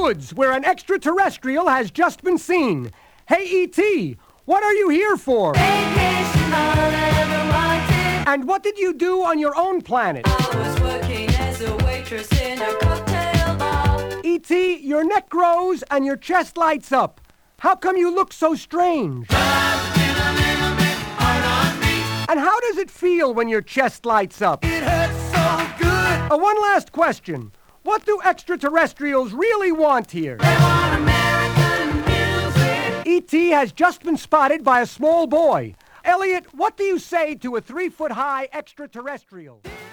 woods where an extraterrestrial has just been seen. Hey, E.T., what are you here for? Vacation all I ever wanted. And what did you do on your own planet? I was working as a waitress in a cocktail bar. E.T., your neck grows and your chest lights up. How come you look so strange? And how does it feel when your chest lights up? It hurts so good. One last question. What do extraterrestrials really want here? They want American music. E.T. has just been spotted by a small boy. Elliot, what do you say to a 3-foot-high extraterrestrial?